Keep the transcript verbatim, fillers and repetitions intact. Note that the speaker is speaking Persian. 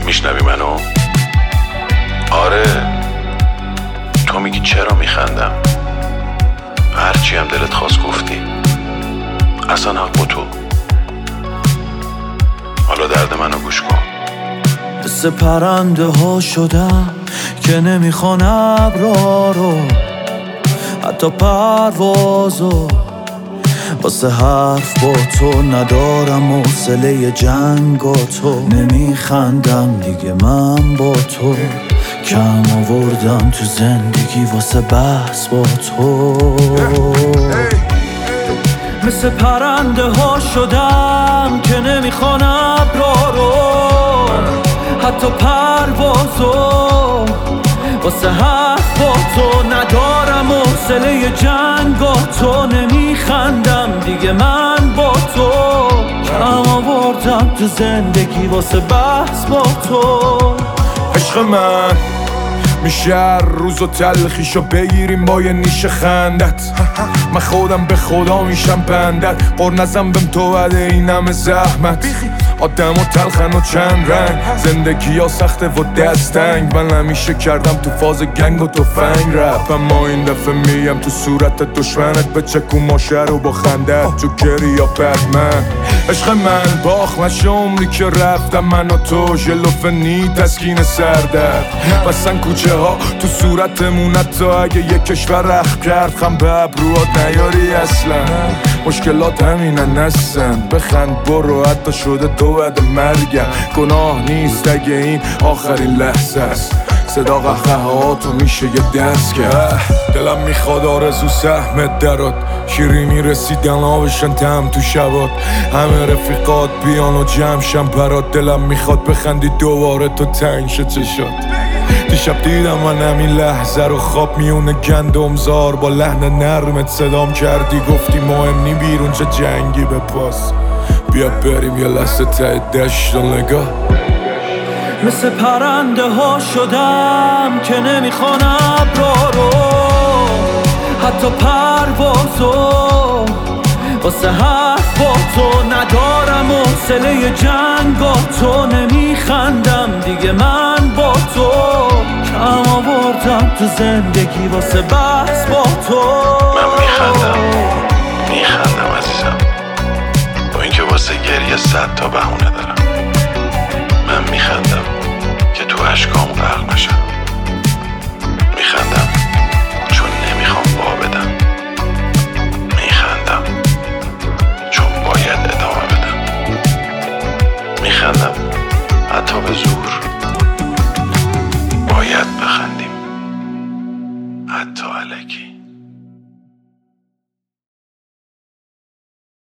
میشنوی منو؟ آره. تو میگی چرا میخندم؟ هرچی هم دلت خواست گفتی. اصلا حق با تو. حالا درد منو گوش کن. مثل پرنده ها شدم که نمیخوان ابرا رو، حتی پروازو. واسه حرف با تو ندارم حوصله جنگ و تو. نمیخندم دیگه من با تو، کم آوردم تو زندگی واسه بحث با تو. مثل پرنده ها شدم که نمیخوان ابرا رو، حتی پروازو. واسه حرف با تو ندارم حوصله جنگ و تو. نمیخندم دیگه من با تو، کم آوردم تو زندگی واسه بحث با تو. عشق من میشه هر روز و تلخیشو بگیریم با یه نیش خندت. من خودم به خدا میشم بندت، قر نزم بهم تو بده این همه زحمت. آدم و تلخن و چند رنگ، زندگی ها سخته و دستنگ. من همیشه کردم تو فاز گنگ و توفنگ رپ، اما این دفعه میم تو صورت دشمنت. به چکو ماشه رو با خندت تو گری یا بدمن. عشق من باخ نشه عمری که رفتم من و تو، ژلوفنی تسکین سردرد. بسن کوچه ها تو صورتمون حتی اگه یک کشور رخ کرد. خم به ابروات نیاری اصلا، مشکلات همینن هستن. بخند برو حتی شده تو بعد مرگم. گناه نیست اگه این آخرین لحظه است. صدا قهقهاتو میشه یه دست کرد. دلم میخواد آرزو سهمت درات، شیرینی رسیدن آبشن تم تو شبات. همه رفیقات بیان و جمشن برات. دلم میخواد بخندی دوباره تو تنگ شه چشات. دیشب دیدم من همین لحظه رو خواب میونه گندم زار. با لحن نرمت صدام کردی گفتی مهم نی بیرون چه جنگی به پاس. بیا بریم یه لحظه ته دشت و نگاه. مثل پرنده ها شدم که نمیخوان ابرا رو، حتی پروازو. واسه حرف با تو ندارم حوصله جنگ و تو. نمیخندم دیگه من با تو، کم آوردم تو زندگی واسه بحث با تو. من میخندم میخندم عزیزم، با اینکه واسه گریه صد تا بهونه دارم. من میخندم که تو اشکام غرق نشم. میخندم چون نمیخوام وا بدم. میخندم چون باید ادامه بدم. میخندم حتی به زور. باید بخندیم حتی الکی.